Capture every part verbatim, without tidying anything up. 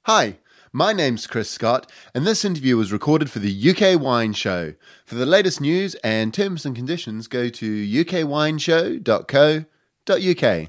Hi, my name's Chris Scott, and this interview was recorded for the U K Wine Show. For the latest news and terms and conditions, go to u k wine show dot co dot u k.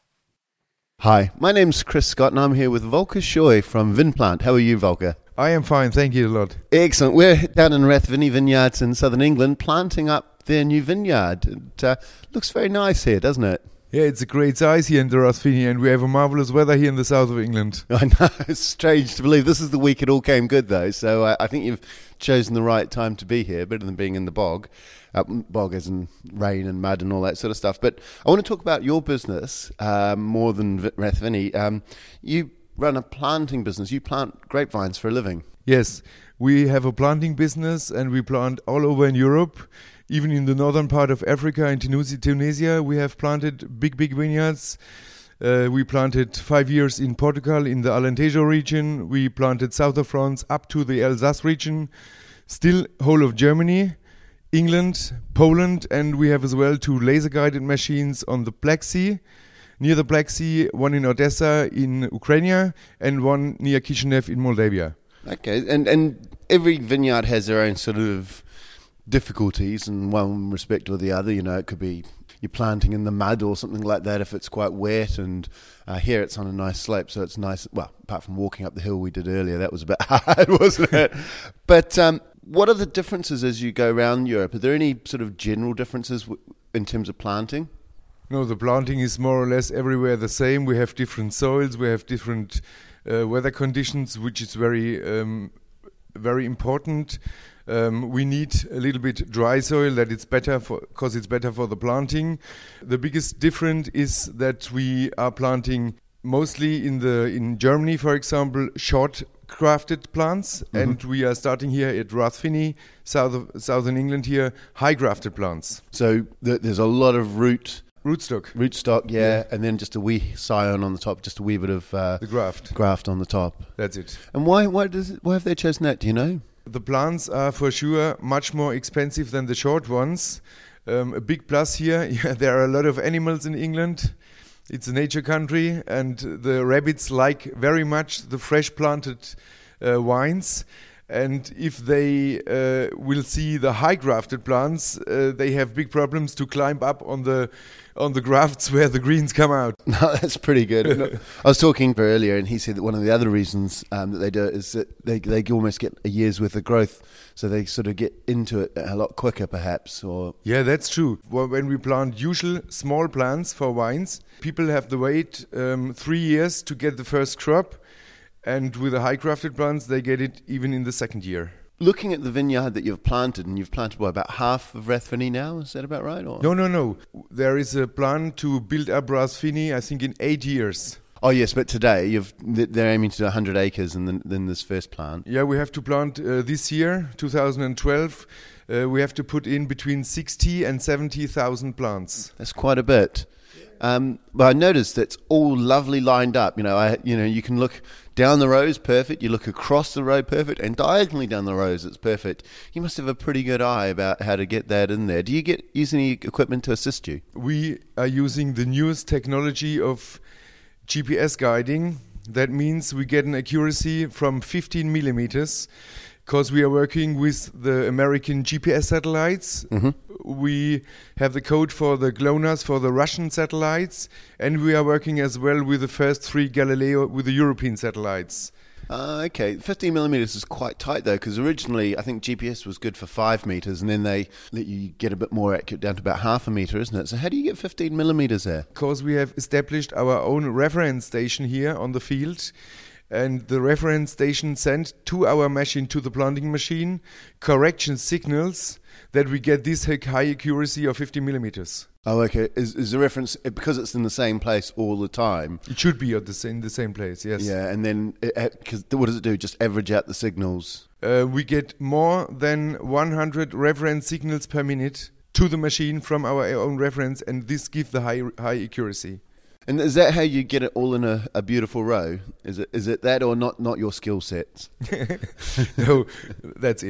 Hi, my name's Chris Scott, and I'm here with Volker Scheu from Vinplant. How are you, Volker? I am fine, thank you a lot. Excellent. We're down in Rathvinny Vineyards in southern England, planting up their new vineyard. It uh, looks very nice here, doesn't it? Yeah, it's a great size here in the Rathvinny, and we have a marvellous weather here in the south of England. I know, it's strange to believe. This is the week it all came good, though, so uh, I think you've chosen the right time to be here, better than being in the bog. Uh, bog as in rain and mud and all that sort of stuff. But I want to talk about your business um, more than Rathvinny. Um, you run a planting business. You plant grapevines for a living. Yes, we have a planting business, and we plant all over in Europe. Even in the northern part of Africa, in Tunisia, Tunisia we have planted big, big vineyards. Uh, we planted five years in Portugal, in the Alentejo region. We planted south of France up to the Alsace region. Still whole of Germany, England, Poland, and we have as well two laser-guided machines on the Black Sea. Near the Black Sea, one in Odessa in Ukraine, and one near Kishinev in Moldavia. Okay, and, and every vineyard has their own sort of difficulties in one respect or the other. You know, it could be you're planting in the mud or something like that if it's quite wet, and uh, here it's on a nice slope, so it's nice. Well, apart from walking up the hill we did earlier, that was a bit hard, wasn't it? But um, what are the differences as you go around Europe? Are there any sort of general differences w- in terms of planting? No, the planting is more or less everywhere the same. We have different soils, we have different uh, weather conditions, which is very, um, very important. Um, we need a little bit dry soil, that it's better for, because it's better for the planting. The biggest difference is that we are planting mostly in the in Germany, for example, short grafted plants, mm-hmm. and we are starting here at Rathvinny, south of southern England here, high grafted plants. So th- there's a lot of root. Rootstock. Rootstock, yeah, yeah, and then just a wee scion on the top, just a wee bit of uh, the graft. Graft on the top. That's it. And why why does it, why have they chosen that? Do you know? The plants are for sure much more expensive than the short ones. Um, a big plus here, yeah, there are a lot of animals in England. It's a nature country, and the rabbits like very much the fresh planted uh, vines. And if they uh, will see the high grafted plants, uh, they have big problems to climb up on the on the grafts where the greens come out. No, that's pretty good. No, I was talking earlier, and he said that one of the other reasons um, that they do it is that they they almost get a year's worth of growth, so they sort of get into it a lot quicker, perhaps. Or yeah, that's true. Well, when we plant usual small plants for wines, people have to wait um, three years to get the first crop. And with the high grafted plants, they get it even in the second year. Looking at the vineyard that you've planted, and you've planted what, about half of Rathvinny now, is that about right? Or? No, no, no. There is a plan to build up Rathvinny, I think, in eight years. Oh yes, but today you've they're aiming to do one hundred acres in, the, in this first plant. Yeah, we have to plant uh, this year, two thousand twelve. Uh, we have to put in between sixty and seventy thousand plants. That's quite a bit. Um, but I noticed it's all lovely lined up. You know, I you know you can look down the rows, perfect. You look across the row, perfect, and diagonally down the rows, it's perfect. You must have a pretty good eye about how to get that in there. Do you get use any equipment to assist you? We are using the newest technology of G P S guiding. That means we get an accuracy from fifteen millimeters. Because we are working with the American G P S satellites. Mm-hmm. We have the code for the GLONASS for the Russian satellites, and we are working as well with the first three Galileo with the European satellites. Uh, okay, fifteen millimeters is quite tight though, because originally I think G P S was good for five meters, and then they let you get a bit more accurate down to about half a meter, isn't it? So how do you get fifteen millimeters there? Because we have established our own reference station here on the field. And the reference station sent to our machine, to the planting machine, correction signals that we get this high accuracy of fifty millimeters. Oh, okay. Is, is the reference, because it's in the same place all the time? It should be at the same, in the same place, yes. Yeah, and then, it, cause what does it do? Just average out the signals? Uh, we get more than one hundred reference signals per minute to the machine from our own reference, and this gives the high high accuracy. And is that how you get it all in a, a beautiful row? Is it is it that or not, not your skill sets? No, that's it.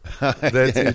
That's it.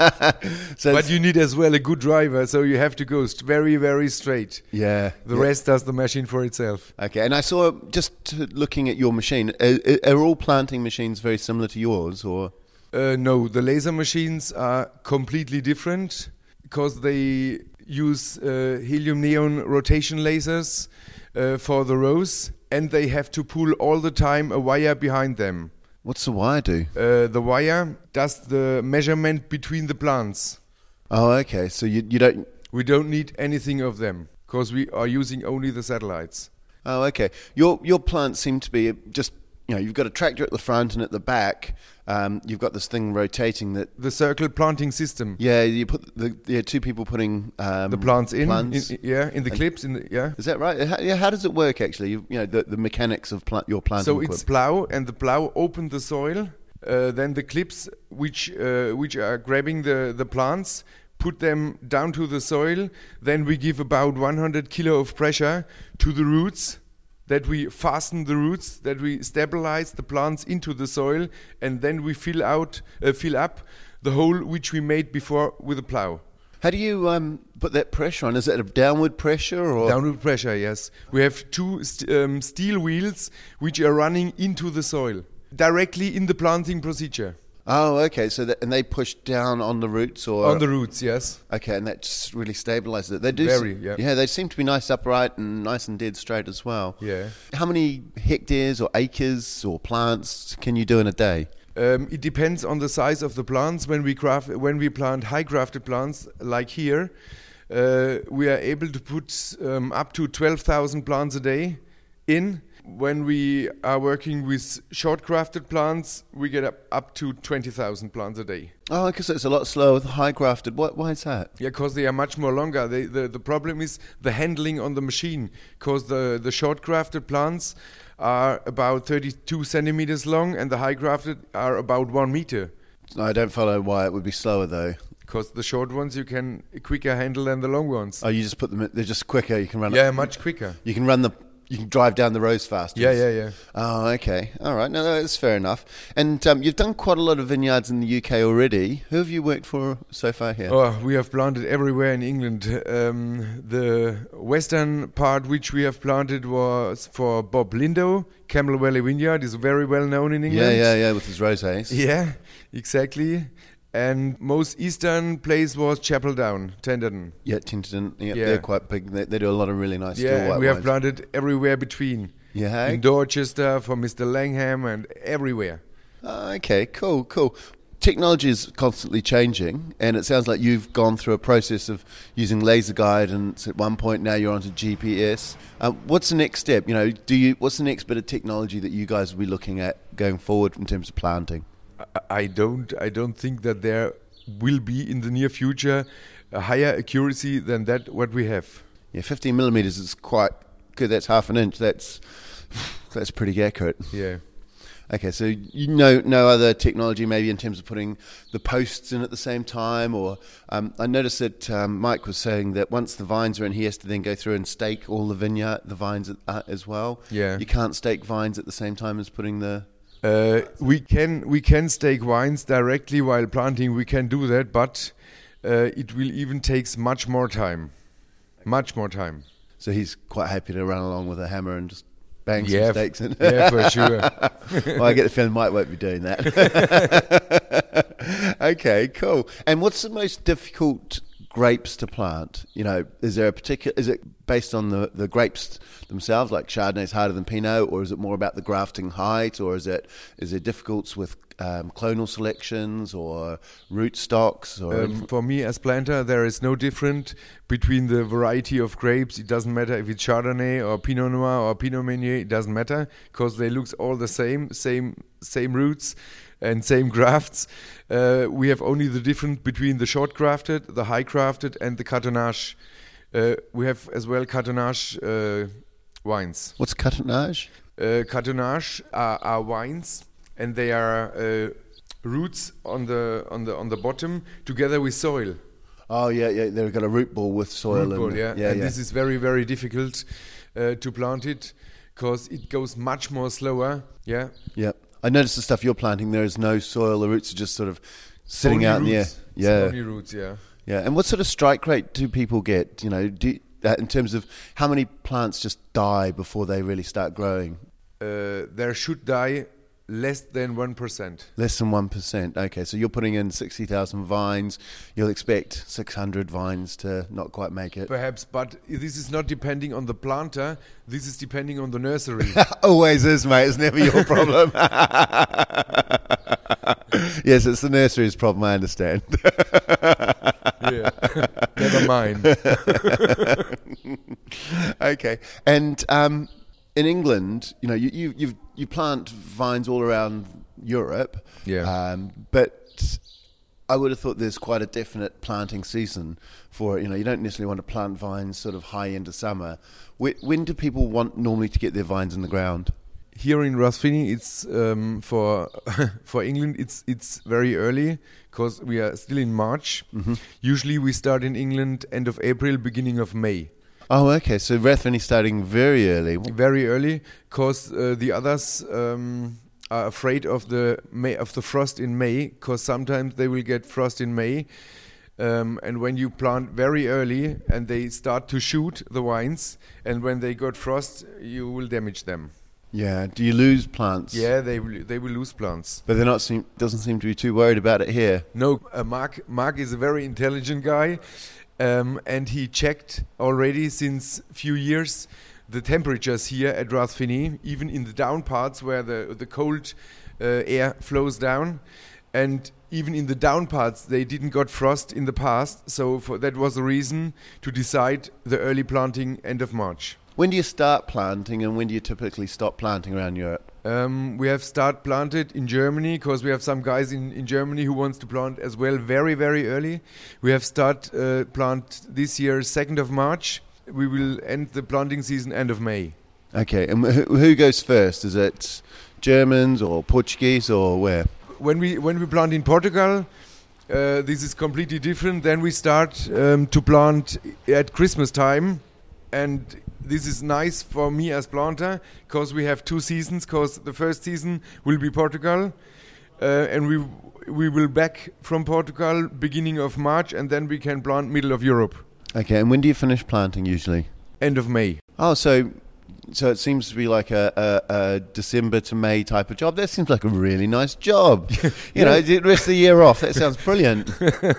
So But it's- you need as well a good driver, so you have to go st- very, very straight. yeah. The yeah. rest does the machine for itself. Okay, and I saw just to- looking at your machine. Are, are all planting machines very similar to yours, or? Uh, no, the laser machines are completely different because they use uh, helium neon rotation lasers uh, for the rows, and they have to pull all the time a wire behind them. What's the wire do? Uh, the wire does the measurement between the plants. Oh, okay. So you you don't. We don't need anything of them because we are using only the satellites. Oh, okay. Your your plants seem to be just, you know, you've got a tractor at the front and at the back. Um, you've got this thing rotating that. The circle planting system. Yeah, you put the yeah two people putting um, The plants in, plants. in yeah, in the And- clips, in the, yeah. Is that right? How, yeah. How does it work actually? You, you know, the, the mechanics of plant, your planting So it's equipment. plow, and the plow open the soil. Uh, then the clips, which uh, which are grabbing the the plants, put them down to the soil. Then we give about one hundred kilo of pressure to the roots. That we fasten the roots, that we stabilize the plants into the soil, and then we fill out, uh, fill up the hole which we made before with a plow. How do you um, put that pressure on? Is it a downward pressure or? Downward pressure, yes. We have two st- um, steel wheels which are running into the soil directly in the planting procedure. Oh, okay. So that, and they push down on the roots, or On the roots, yes. okay, and that just really stabilizes it. They do. Very, se- yeah. Yeah, they seem to be nice upright and nice and dead straight as well. Yeah. How many hectares or acres or plants can you do in a day? Um, it depends on the size of the plants. When we craft, when we plant high grafted plants like here, uh, we are able to put um, up to twelve thousand plants a day in. When we are working with short grafted plants, we get up, up to twenty thousand plants a day. Oh, because it's a lot slower with high grafted. What? Why is that? Yeah, because they are much more longer. They, the, the problem is the handling on the machine, because the, the short grafted plants are about thirty-two centimeters long and the high grafted are about one meter. I don't follow why it would be slower though. Because the short ones you can quicker handle than the long ones. Oh, you just put them. In, they're just quicker. You can run. Yeah, much quicker. You can run the. You can drive down the rows faster. Yeah, yeah, yeah. Oh, okay. All right. No, no, that's fair enough. And um, you've done quite a lot of vineyards in the U K already. Who have you worked for so far here? Oh, we have planted everywhere in England. Um, the western part which we have planted was for Bob Lindo. Camel Valley Vineyard is very well known in England. yeah, yeah, yeah, with his rosés. Yeah, exactly. And most eastern place was Chapel Down, Tenderden. Yeah, Tinterton. Yeah, Yeah. they're quite big. They, they do a lot of really nice still Yeah, white and we have wines. planted everywhere between. Yeah. In Dorchester, for Mister Langham, and everywhere. Oh, okay, cool, cool. Technology is constantly changing, and it sounds like you've gone through a process of using laser guidance. At one point, now you're onto G P S. Uh, what's the next step? You know, do you? What's the next bit of technology that you guys will be looking at going forward in terms of planting? I- I don't, I don't think that there will be in the near future a higher accuracy than that what we have. Yeah, fifteen millimeters is quite good. That's half an inch. That's that's pretty accurate. Yeah. Okay, so you know no other technology maybe in terms of putting the posts in at the same time, or um, I noticed that um, Mike was saying that once the vines are in, he has to then go through and stake all the vineyard, the vines uh, as well. Yeah. You can't stake vines at the same time as putting the. Uh, we can we can stake vines directly while planting. We can do that, but uh, it will even takes much more time, much more time. So he's quite happy to run along with a hammer and just bang Yeah, some stakes in. Yeah, for sure. Well, I get the feeling Mike won't be doing that. Okay, cool. And what's the most difficult grapes to plant? You know, is there a particular? Is it based on the, the grapes themselves, like Chardonnay's harder than Pinot, or is it more about the grafting height, or is it is there difficulties with um, clonal selections or root stocks? Or Um, for me as planter, there is no difference between the variety of grapes. It doesn't matter if it's Chardonnay or Pinot Noir or Pinot Meunier. It doesn't matter because they look all the same, same, same roots and same grafts. Uh, we have only the difference between the short grafted, the high grafted, and the cartonnage. Uh, we have as well cartonnage uh, wines. what's cartonnage? Uh, cartonnage are, are wines, and they are uh, roots on the on the on the bottom together with soil. Oh yeah, yeah. They've got a root ball with soil. Root ball, and, yeah. yeah, and yeah. this is very very difficult uh, to plant it because it goes much more slower. Yeah. Yeah. I noticed the stuff you're planting, there is no soil. The roots are just sort of sitting Only out in the air. roots. It's Yeah, only roots, yeah. yeah. And what sort of strike rate do people get? You know, do, uh, in terms of how many plants just die before they really start growing? Uh, there should die less than one percent. Less than one percent. Okay, so you're putting in sixty thousand vines. You'll expect six hundred vines to not quite make it. Perhaps, but this is not depending on the planter. This is depending on the nursery. Always is, mate. It's never your problem. Yes, it's the nursery's problem, I understand. Yeah, never mind. Okay, and um, in England, you know, you you you've, you plant vines all around Europe. Yeah. Um, but I would have thought there's quite a definite planting season for it. You know, you don't necessarily want to plant vines sort of high into summer. When, when do people want normally to get their vines in the ground? Here in Rathfinny, it's um, for for England. It's it's very early because we are still in March. Mm-hmm. Usually, we start in England end of April, beginning of May. Oh, okay. So Rathfinny starting very early. Very early, because uh, the others um, are afraid of the May, of the frost in May, because sometimes they will get frost in May. Um, and when you plant very early and they start to shoot the vines, and when they got frost, you will damage them. Yeah. Do you lose plants? Yeah, they will, they will lose plants. But they're not seem doesn't seem to be too worried about it here. No, uh, Mark Mark is a very intelligent guy, um, and he checked already since few years the temperatures here at Rathfinny, even in the down parts where the the cold uh, air flows down, and even in the down parts they didn't got frost in the past. So for, that was the reason to decide the early planting end of March. When do you start planting, and when do you typically stop planting around Europe? Um, we have start planted in Germany because we have some guys in, in Germany who wants to plant as well very, very early. We have start uh, plant this year second of March. We will end the planting season end of May. Okay, and who, who goes first? Is it Germans or Portuguese or where? When we when we plant in Portugal, uh, this is completely different. Then we start um, to plant at Christmas time, and this is nice for me as planter because we have two seasons. Because the first season will be Portugal, uh, and we we will back from Portugal beginning of March, and then we can plant middle of Europe. Okay, and when do you finish planting usually? End of May. Oh, so so it seems to be like a, a, a December to May type of job. That seems like a really nice job. You Yeah. know, the rest of the year off. That sounds brilliant.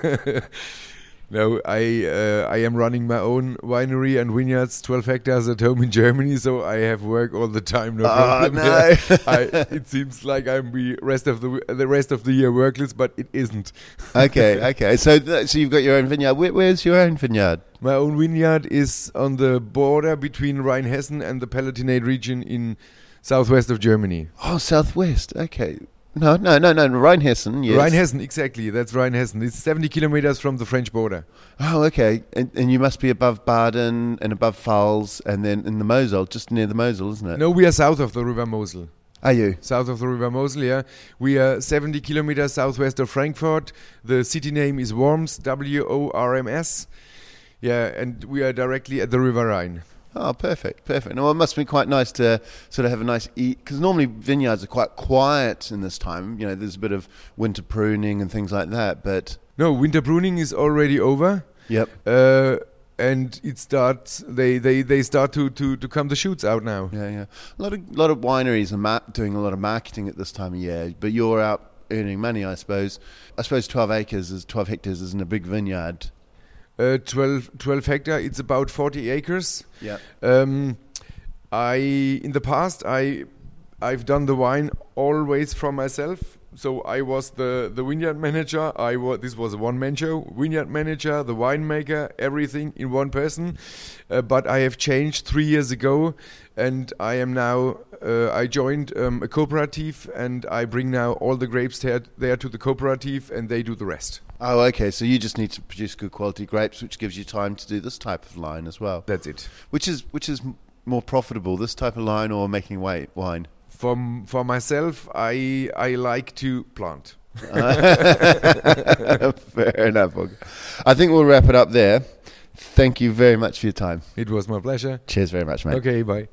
No, I uh, I am running my own winery and vineyards, twelve hectares at home in Germany, so I have work all the time. No Oh, problem. no. I, it seems like I'm the rest of the the rest of the year workless, but it isn't. Okay, okay. So th- so you've got your own vineyard. Where, where's your own vineyard? My own vineyard is on the border between Rheinhessen and the Palatinate region in southwest of Germany. Oh, southwest. Okay. No, no, no, no. Rheinhessen, yes. Rheinhessen, exactly. That's Rheinhessen. It's seventy kilometers from the French border. Oh, okay. And, and you must be above Baden and above Pfalz and then in the Mosel, just near the Mosel, isn't it? No, we are south of the River Mosel. Are you? South of the River Mosel, yeah. We are seventy kilometers southwest of Frankfurt. The city name is Worms, W O R M S. Yeah, and we are directly at the River Rhine. Oh, perfect, perfect. Well, it must be quite nice to sort of have a nice eat, because normally vineyards are quite quiet in this time. You know, there's a bit of winter pruning and things like that, but... No, winter pruning is already over. Yep. Uh, and it starts, they, they, they start to, to, to come the shoots out now. Yeah, yeah. A lot of lot of wineries are ma- doing a lot of marketing at this time of year, but you're out earning money, I suppose. I suppose twelve acres is twelve hectares isn't a big vineyard. Uh, twelve, twelve hectare, it's about forty acres. Yeah. Um, I in the past I I've done the wine always for myself. So I was the, the vineyard manager. I was this was a one man show. Vineyard manager, the winemaker, everything in one person. Uh, but I have changed three years ago, and I am now uh, I joined um, a cooperative, and I bring now all the grapes there, there to the cooperative, and they do the rest. Oh, okay. So you just need to produce good quality grapes, which gives you time to do this type of line as well. That's it. Which is which is m- more profitable, this type of line or making wa- wine? For for myself, I I like to plant. Fair enough. Okay. I think we'll wrap it up there. Thank you very much for your time. It was my pleasure. Cheers very much, mate. Okay, bye.